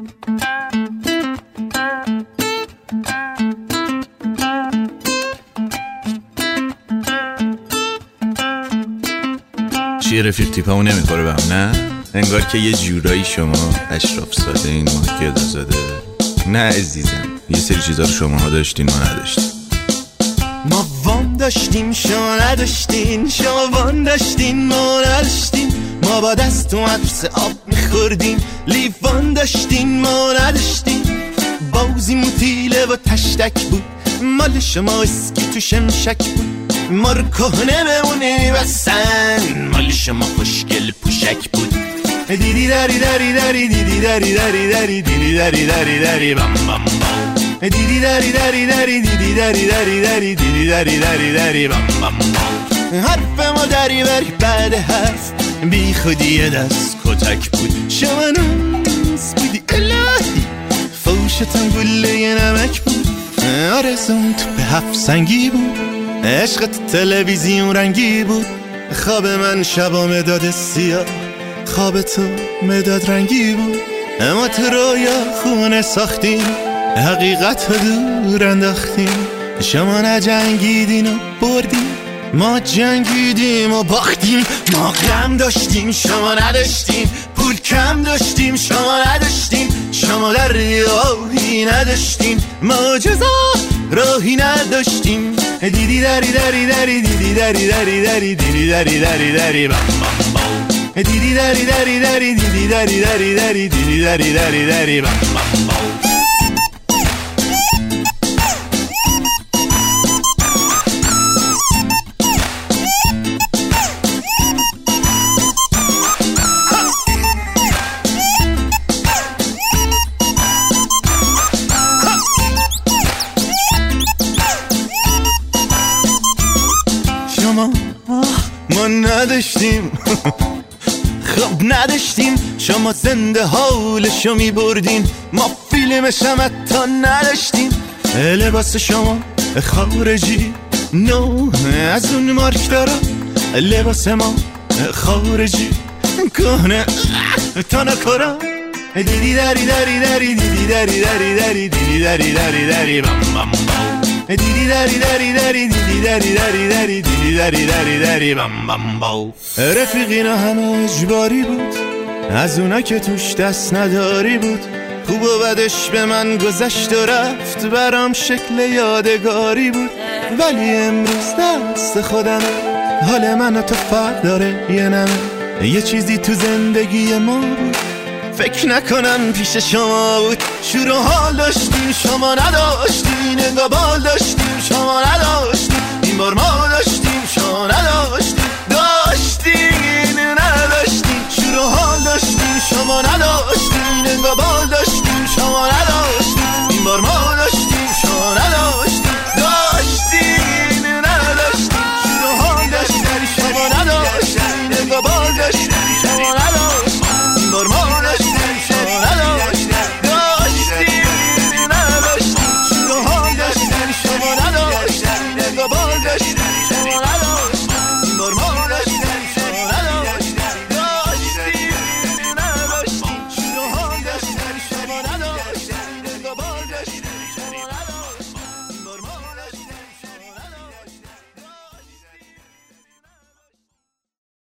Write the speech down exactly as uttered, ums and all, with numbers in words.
چیه رفیق تیپمون نمیخوره به هم نه؟ انگار که یه جورایی شما اشراف ساده این ما گدا زاده. نه عزیزم، یه سری چیزا رو شما ها داشتین ما نداشتین. ما وام داشتیم شما نداشتین، شما وام داشتین ما نداشتین. ما با دست و عطس آب میخوردیم، لیوان داشتین ما نداشتین. بازی موتیله و تشتک بود، مال شما اسکی تو شمشک بود. ما رو کهنه بمونه بسن، مال شما خوشگل پوشک بود. دیدی داری داری داری دیدی داری داری داری دیدی داری داری داری بام بام بام. دیدی داری داری داری دیدی داری داری داری دیدی داری داری داری بام بام بام. حرف ما داری بری بعد حرف، بی خودی دست کتک بود. شما ناز بودی الهی، فوشتم گله نمک بود. آرزون تو به هفت سنگی بود، عشقت تلویزیون رنگی بود. خواب من شبا مداد سیاه، خواب تو مداد رنگی بود. اما تو رویا خونه ساختیم، حقیقت رو دور انداختیم. شما نجنگیدین و بردیم، ما جنگیدیم و باختیم. ما غم داشتیم شما نداشتیم، پول کم داشتیم شما نداشتیم. شما در راهی نداشتیم، ما جزا راهی نداشتیم. دیدی داری داری داری دیدی داری داری داری دیدی داری داری داری بام بام بام. دیدی داری داری داری دیدی داری داری داری دیدی داری داری داری بام بام بام. ما نداشتیم خب نداشتیم. شما زنده حالشو می بردین، ما فیلمش هم حتی نداشتیم. لباس شما خارجی نو از اون مارک دارم، لباس ما خارجی کهنه تا نکرم. دیدی داری داری داری دیدی داری داری داری دیدی داری داری داری بام بام بام. دیدی داری داری داری دیدی داری داری داری دیدی داری داری داری بام بام بام. رفیقینا همه اجباری بود، از اونا که توش دست نداری بود. خوب و بدش به من گذشت و رفت، برام شکل یادگاری بود. ولی امروز دست خودمه، حال من و تو فرق داره یه نمه. یه چیزی تو زندگی ما بود، فکر نکنم پیش شما بود. شور و حال داشتیم شما نداشتین، انگار بال داشتیم شما نداشتین. این بار ما داشتیم شما نداشتین.